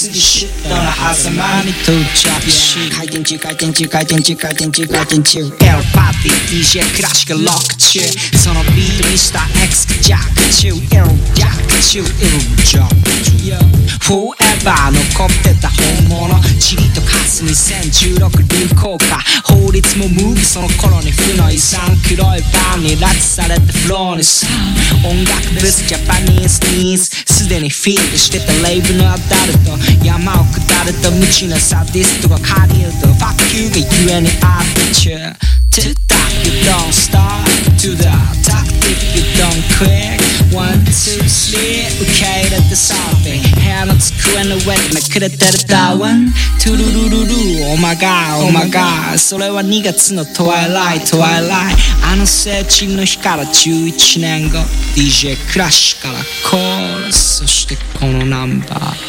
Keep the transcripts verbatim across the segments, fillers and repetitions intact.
すぎシュッとの狭間に到着し回転中回転中回転中回転中回転中エロパーティー ディージェー クラシックロック中そのビートミスター X がジャック中エロジャック中エロジャック中 Forever 残ってた本物チリとカスにせんじゅうろく流行歌法律もムーブその頃に負の遺産黒いバンに拉致されてフローにさ音楽ブスジャパニーズニーズすでにフィールしてたレイブのアダルト山を下ると無知なサディストが借りると Fuck you がゆえにアーティチュー To the top you don't stop To the top if you don't quit One, two, three 受け入れてサーフィン部屋の机の上でめくれてるダウントゥルルルル Oh my god, oh my god それはにがつのトワイライト、トワイライトあの成人の日からじゅういちねんご ディージェー クラッシュからコールそしてこのナンバー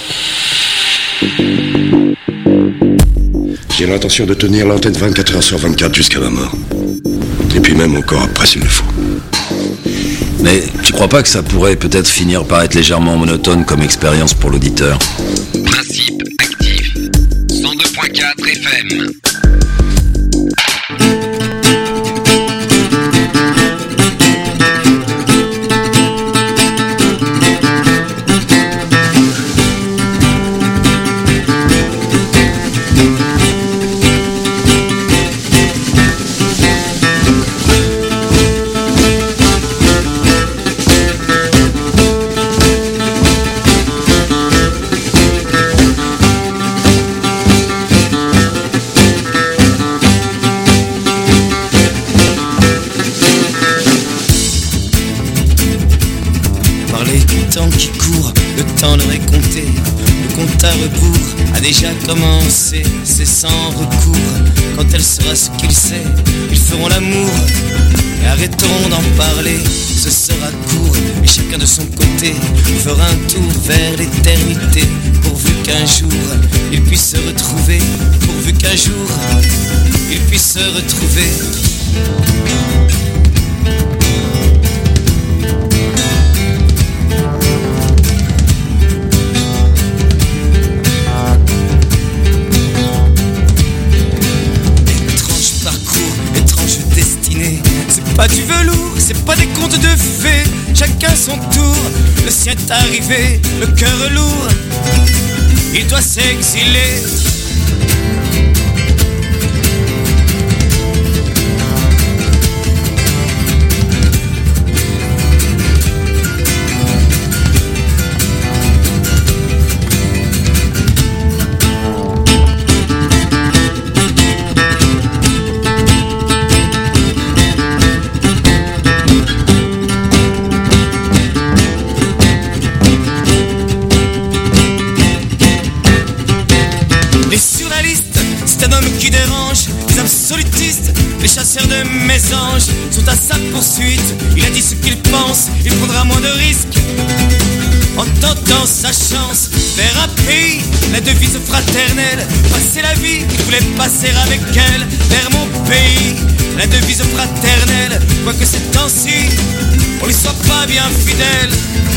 J'ai l'intention de tenir l'antenne vingt-quatre heures sur vingt-quatre jusqu'à ma mort. Et puis même encore après s'il le faut. Mais tu crois pas que ça pourrait peut-être finir par être légèrement monotone comme expérience pour l'auditeur? Principe actif. cent deux point quatre F M. Déjà commencé, c'est sans recours. Quand elle sera ce qu'il sait, ils feront l'amour et arrêteront d'en parler. Ce sera court et chacun de son côté fera un tour vers l'éternité. Pourvu qu'un jour ils puissent se retrouver. Pourvu qu'un jour ils puissent se retrouver. Pas du velours, c'est pas des contes de fées. Chacun son tour, le sien est arrivé, le cœur lourd, il doit s'exiler. Les chasseurs de mésanges sont à sa poursuite. Il a dit ce qu'il pense, il prendra moins de risques en tentant sa chance. Vers un pays, la devise fraternelle. Passer la vie, il voulait passer avec elle. Vers mon pays, la devise fraternelle. Quoique ces temps-ci, on lui soit pas bien fidèle.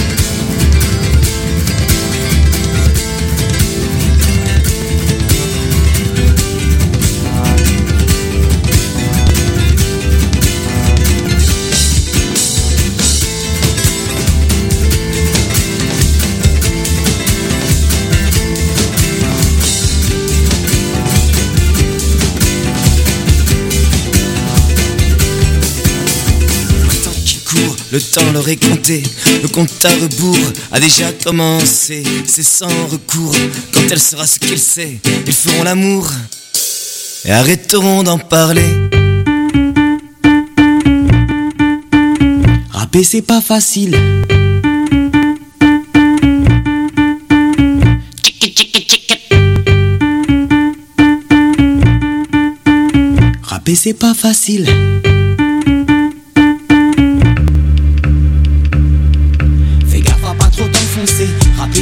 Le temps leur est compté, le compte à rebours a déjà commencé. C'est sans recours, quand elle sera ce qu'il sait, ils feront l'amour et arrêteront d'en parler. Rapper c'est pas facile. Rapper c'est pas facile. Rapper c'est pas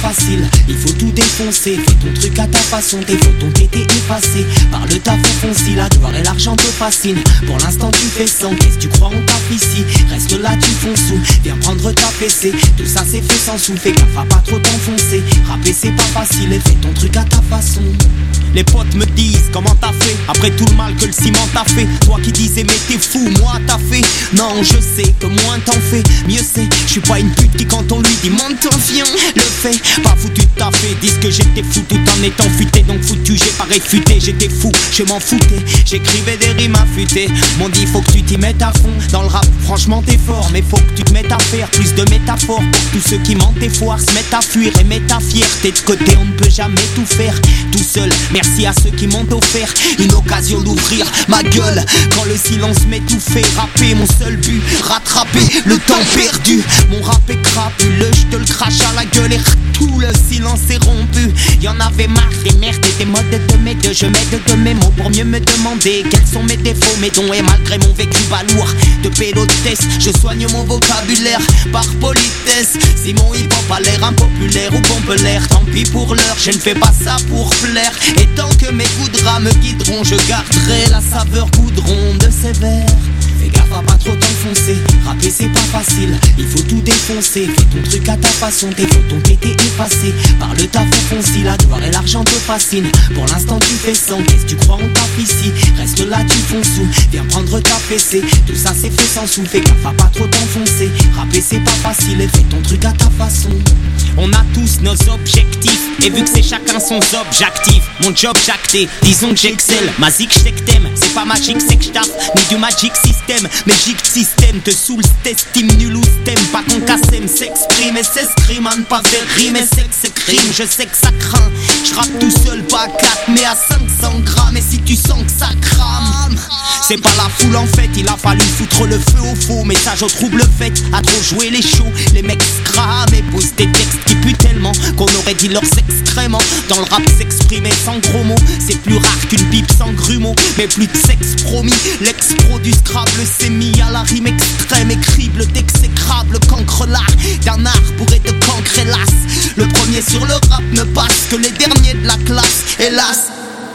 facile, il faut tout défoncer. Fais ton truc à ta façon, tes photos ont été effacées par le taf au fond. Si la gloire et l'argent te fascinent, pour l'instant tu fais sans. Qu'est-ce que tu crois on tape ici? Reste là tu fonces sous, viens prendre ta P C. Tout ça c'est fait sans sous, fais gaffe à pas trop t'enfoncer. Rapper c'est pas facile et fais ton truc à ta façon. Les potes me disent comment t'as fait, après tout le mal que le ciment t'a fait. Toi qui disais mais t'es fou, moi t'as fait. Non je sais que moins t'en fais, mieux c'est. Je suis pas une pute qui quand on lui dit monte ton fion le fait. Pas foutu de ta fait, disent que j'étais fou tout en étant futé. Donc foutu j'ai pas réfuté, j'étais fou, je m'en foutais. J'écrivais des rimes affûtées, m'ont dit faut que tu t'y mettes à fond. Dans le rap franchement t'es fort, mais faut que tu te mettes à faire plus de métaphores. Pour tous ceux qui mentent et foirent, se mettent à fuir et mettent ta fierté de côté. On ne peut jamais tout faire tout seul. Merci à ceux qui m'ont offert une occasion d'ouvrir ma gueule quand le silence m'étouffait. Rapper mon seul but, rattraper le temps perdu. Mon rap est crapuleux, je te le crache à la gueule et tout le silence est rompu. Y'en avait marre des merdes et des modes de mes deux. Je m'aide de mes mots pour mieux me demander quels sont mes défauts, mes dons. Et malgré mon vécu balourd de pédotesse, je soigne mon vocabulaire par politesse. Si mon hip-hop a l'air impopulaire ou pompe l'air, tant pis pour l'heure, je ne fais pas ça pour plaire. Et tant que mes coups de gras me guideront, je garderai la saveur goudron de ces vers. Fais gaffe à pas trop t'enfoncer, rapper c'est pas facile, il faut tout défoncer. Fais ton truc à ta façon, tes photos ont été effacées par le taf au fond. Si la gloire et l'argent te fascinent, pour l'instant tu fais sans. Qu'est-ce que tu crois on tape ici? Reste là tu fonces sous, viens prendre ta P C. Tout ça c'est fait sans sous, fais gaffe à pas trop t'enfoncer. Rapper c'est pas facile et fais ton truc à ta façon. On a tous nos objectifs, et vu que c'est chacun son objectif, mon job jacté, disons que j'excelle. Ma zik j'sais que t'aimes, c'est pas magique c'est que j'taffe, ni du magic system. Mais gic système te saoule, t'estimes nul ou t'aimes pas qu'on cassem s'exprime et s'escrime à ne pas faire rime et c'est que c'est crime. Je sais que ça craint, j'rappe tout seul pas à quatre mais à cinq cents grammes. Et si tu sens que ça crame, c'est pas la foule en fait, il a fallu foutre le feu au faux. Message au trouble fait, à trop jouer les shows. Les mecs scram et posent des textes qui puent tellement qu'on aurait dit leurs excréments. Dans le rap s'exprimer sans gros mots, c'est plus rare qu'une pipe sans grumeaux. Mais plus de sexe promis, l'ex-pro du Scrabble s'est mis à la rime extrême. Écrible d'exécrable, cancre l'art d'un art bourré de cancre hélas. Le premier sur le rap ne passe que les derniers de la classe, hélas.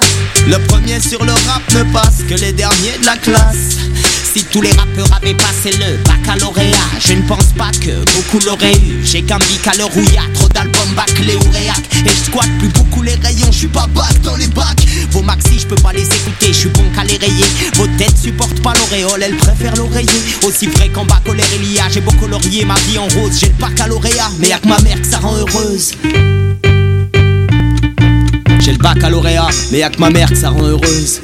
Le premier sur le rap ne passe que les derniers de la classe. Si tous les rappeurs avaient passé le baccalauréat, je ne pense pas que beaucoup l'auraient eu. J'ai qu'un bic à l'heure où y a trop d'albums bâclés ou réac. Et je squatte plus beaucoup les rayons, je suis pas bac dans les bacs. Vos maxi je peux pas les écouter, je suis bon qu'à les rayer. Vos têtes supportent pas l'auréole, elles préfèrent l'oreiller. Aussi vrai qu'en bas colère il y a, j'ai beau colorier ma vie en rose. J'ai le baccalauréat, mais y'a que ma mère que ça rend heureuse. J'ai le baccalauréat, mais y'a que ma mère que ça rend heureuse.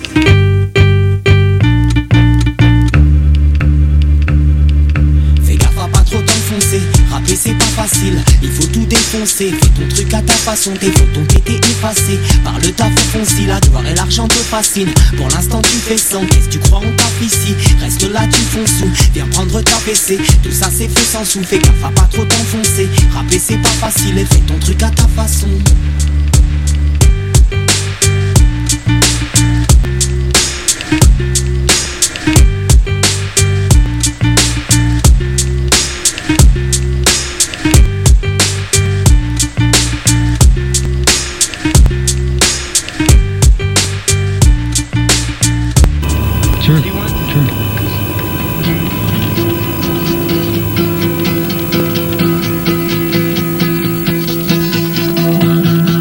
Rapper c'est pas facile, il faut tout défoncer. Fais ton truc à ta façon, tes photos ont été effacées par le taf au fond. Si la gloire et l'argent te fascinent, pour l'instant tu fais sans. Qu'est-ce que tu crois on tape ici? Reste là tu fonces sous, viens prendre ta P C. Tout ça c'est fait sans sous, fais gaffe à pas trop t'enfoncer. Rapper c'est pas facile et fais ton truc à ta façon. Sure, sure.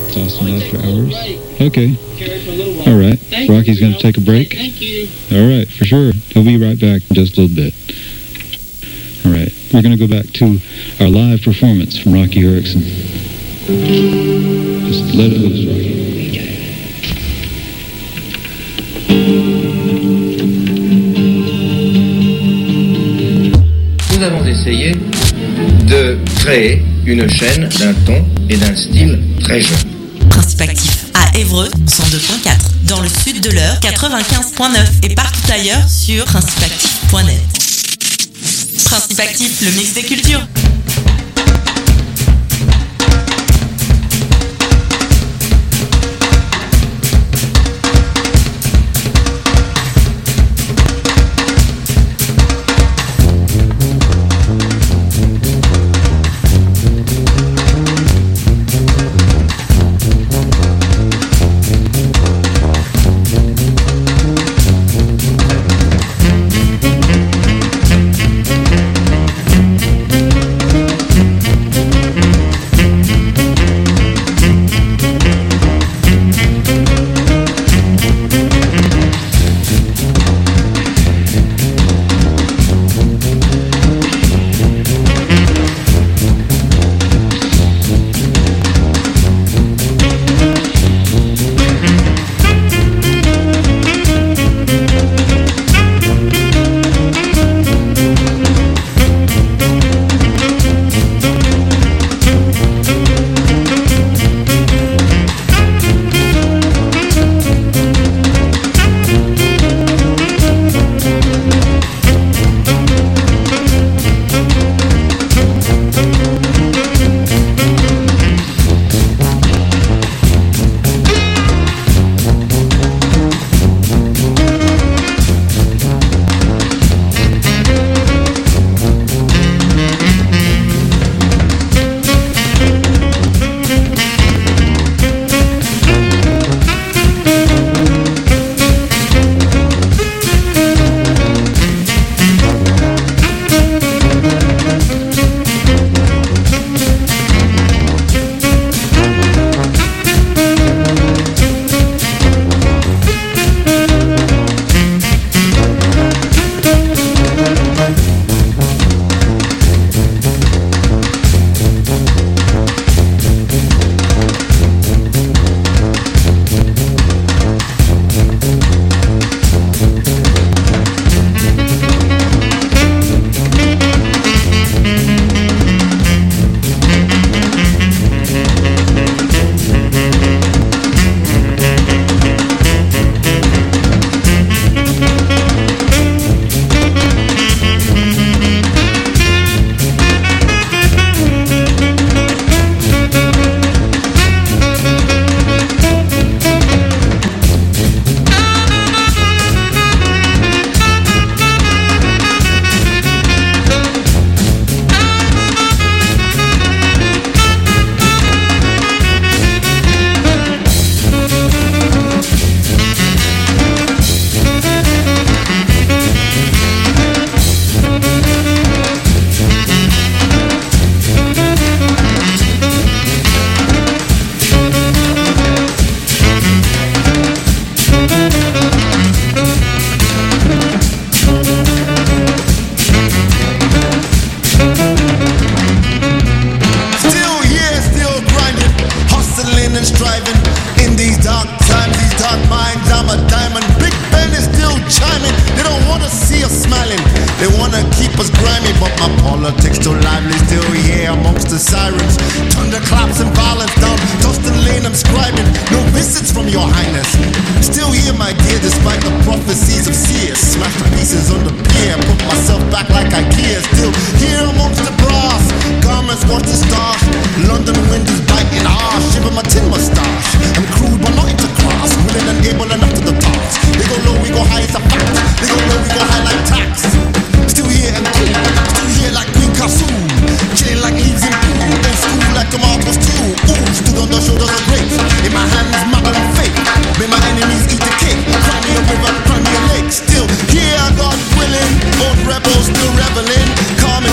It's Austin After Hours. Okay. All right. Rocky's going to take a break. Thank you. All right, for sure. He'll be right back in just a little bit. All right. We're going to go back to our live performance from Rocky Erickson. Just let it loose, Rocky. Nous avons essayé de créer une chaîne d'un ton et d'un style très jeune. Principe actif à Évreux, cent deux point quatre, dans le sud de l'Eure, quatre-vingt-quinze point neuf et partout ailleurs sur principe actif point net. Principe actif, le mix des cultures.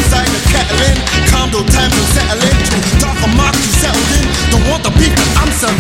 Times are settling to darker marks you settled in. Don't want the beef that I'm serving.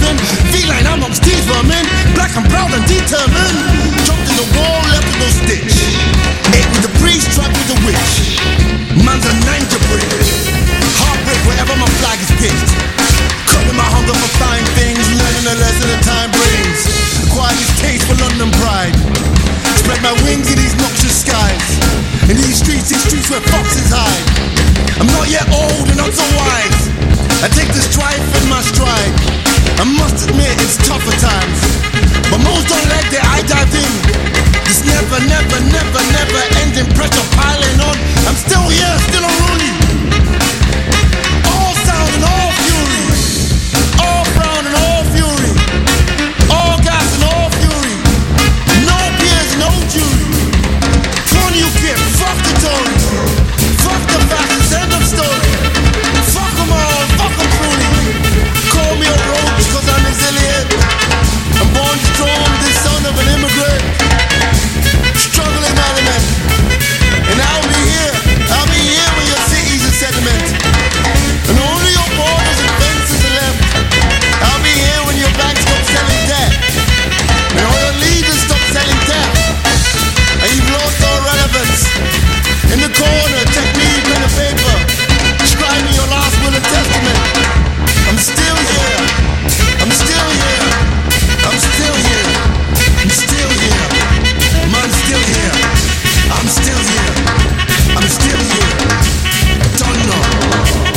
older for fine things, learning a lesson that time brings. Acquired this taste for London pride. Spread my wings in these noxious skies. In these streets, these streets where foxes hide. I'm not yet old and not so wise. I take the strife in my stride. I must admit it's tougher times, but most don't let their eye dive in. This never, never, never, never ending pressure piling on. I'm still here, still unruly. All sound and all fury. All frown and all fury. All gas and all fury. No peers, no jury. Turn you kid, fuck the Tories. Fuck the fascists, end of story. Fuck them all, fuck them truly. Call me a roach cause I'm exiliate. I'm born strong, the son of an immigrant. Struggling element. And I'll be here, I'll be here when your city's a sediment. And only your borders and fences are left. I'll be here when your banks stop selling debt. And all your leaders stop selling debt. And you've lost all relevance. In the corner, take me pen and paper. Scribe me your last will and testament. I'm still here. I'm still here. I'm still here. I'm still here. I'm still here. I'm still here. I'm still here. Don't know.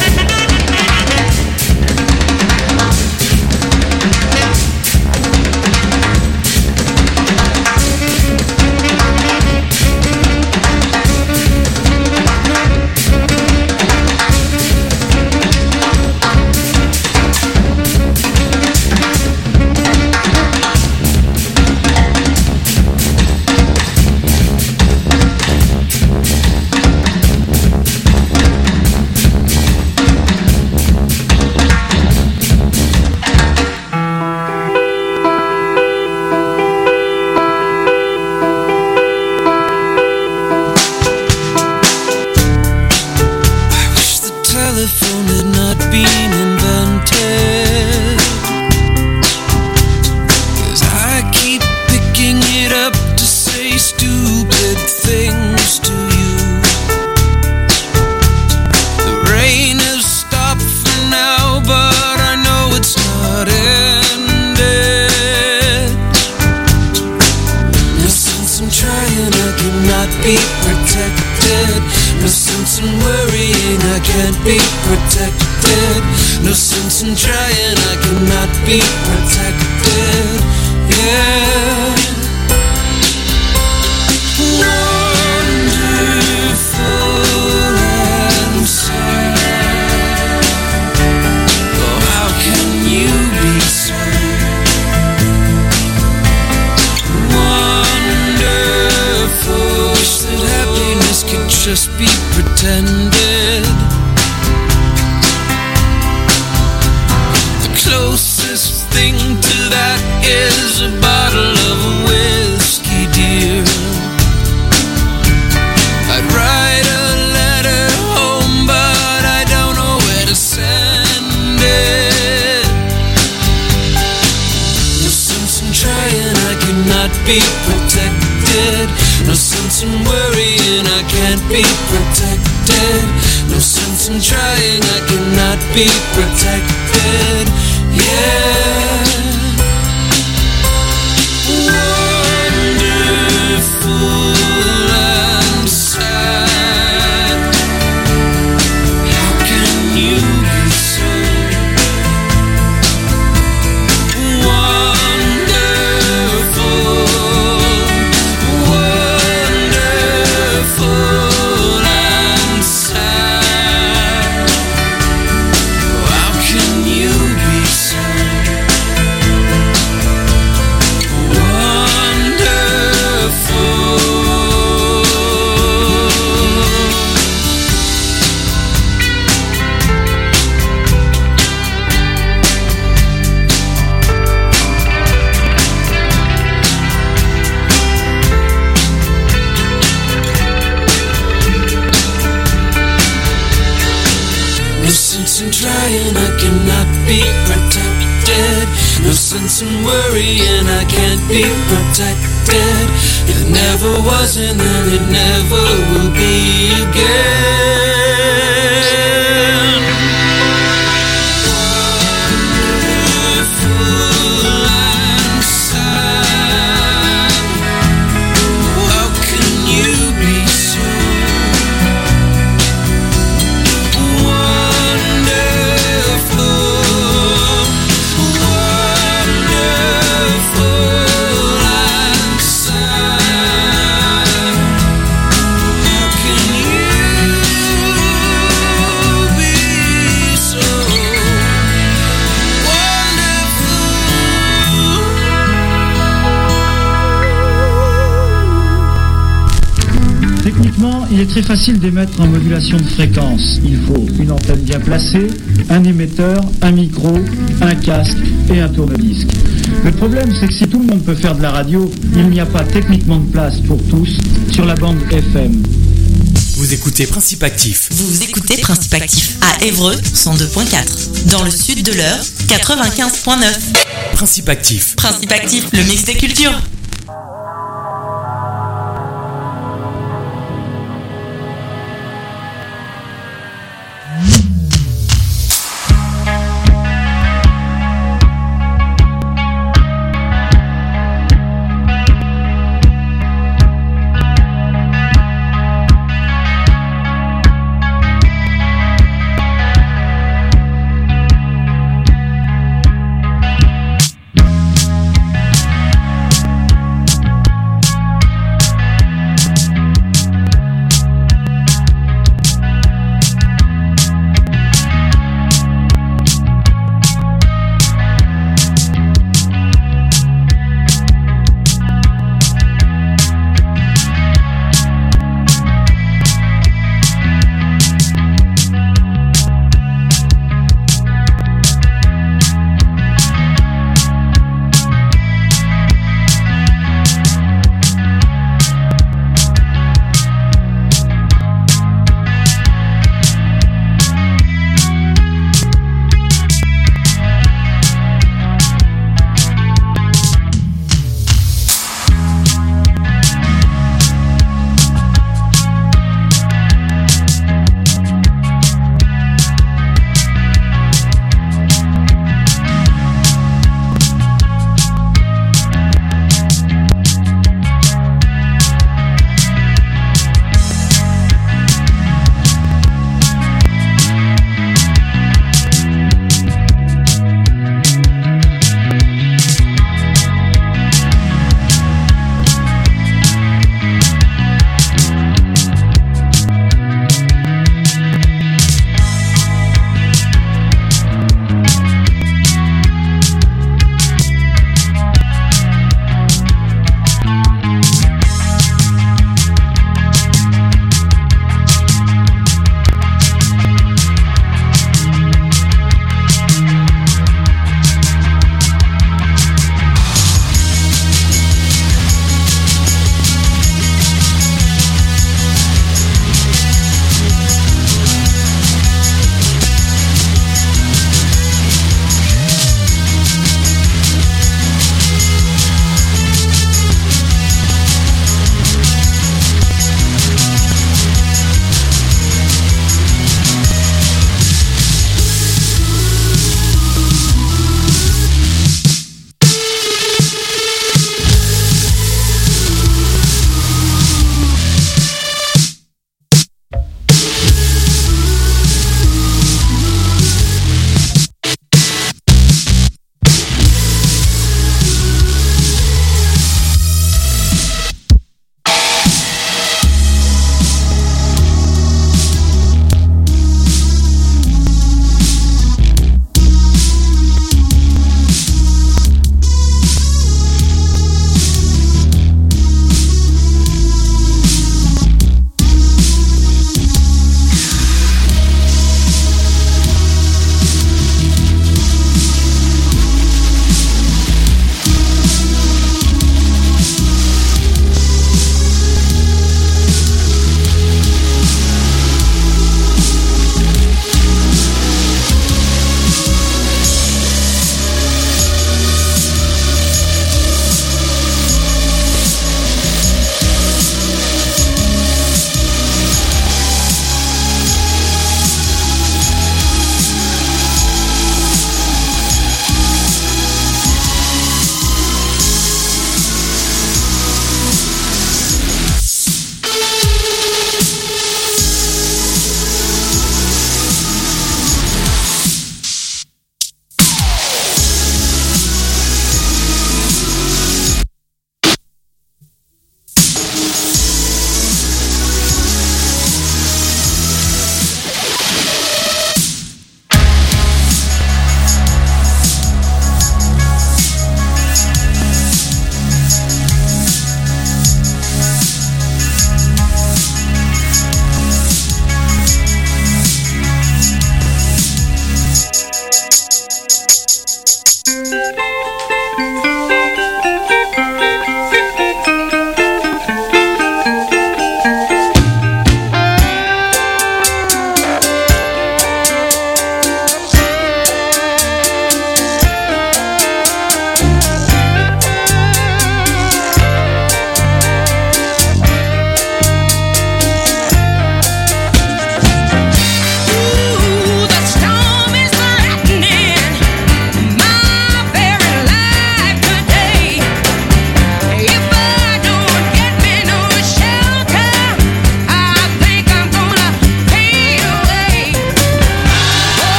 il est très facile d'émettre en modulation de fréquence. Il faut une antenne bien placée, un émetteur, un micro, un casque et un tourne-disque. Le problème, c'est que si tout le monde peut faire de la radio, il n'y a pas techniquement de place pour tous sur la bande F M. Vous écoutez Principe Actif. Vous écoutez Principe Actif à Évreux cent deux point quatre. Dans le sud de l'Eure, quatre-vingt-quinze point neuf. Principe Actif. Principe Actif, le mix des cultures.